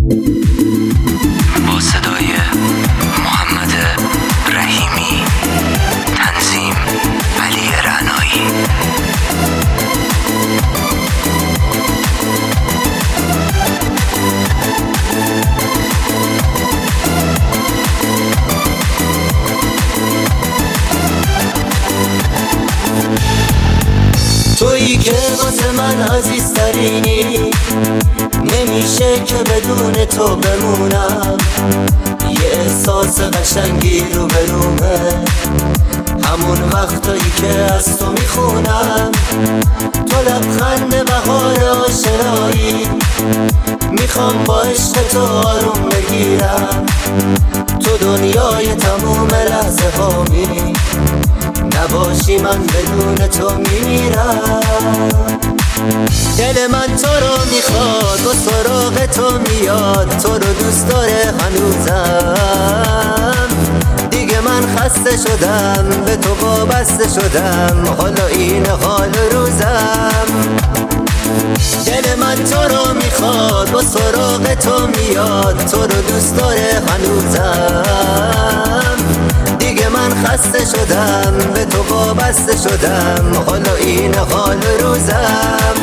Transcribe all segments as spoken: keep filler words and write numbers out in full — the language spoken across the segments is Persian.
با صدای محمد رحیمی، تنظیم علی رعنایی. تویی که واسه من عزیزترینی، نمیشه که بدون تو بمونم. یه احساس قشنگی رو برومه، همون وقتایی که از تو میخونم. تو لبخند بهار آشنایی، میخوام با عشق تو آروم بگیرم. تو دنیای تموم لحظه هامی، نباشی من بدون تو میمیرم. دل من تو رو میخواد و سراغ تو میاد، تو رو دوست داره هنوزم. دیگه من خسته شدم، به تو وابسته شدم، حالا این حال روزم. دل من تو رو میخواد و سراغ تو میاد، تو رو دوست داره هنوزم. دیگه من خسته شدم، به تو وابسته شدم، حالا این حال روزم.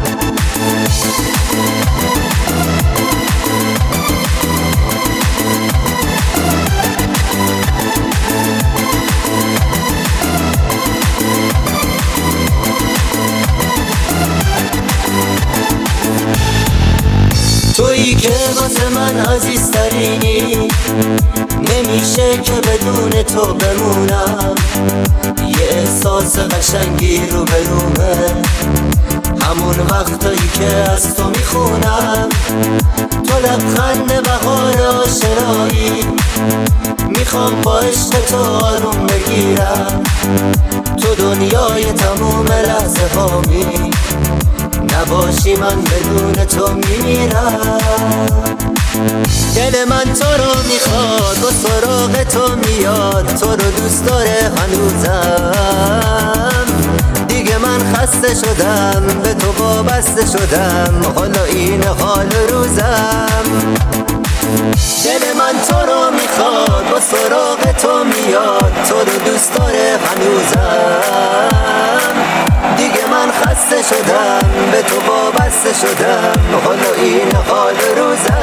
تویی که واسه من عزیزترینی، نمیشه که بدون تو بمونم. یه احساس قشنگی رو برومه، همون وقتایی که از تو میخونم. تو لبخند بهار آشنایی، میخوام با عشق تو آروم بگیرم. تو دنیای تموم لحظه هامی، نباشی من بدون تو میمیرم. دل من تو رو میخواد و سراغ تو میاد، تو رو دوست داره هنوزم. دیگه من خسته شدم، به تو وابسته شدم، حالا این حال روزم. دل من تو رو میخواد و سراغ تو میاد، تو رو دوست داره هنوزم. دیگه من خسته شدم، به تو وابسته شدم، حالا این حال روزم.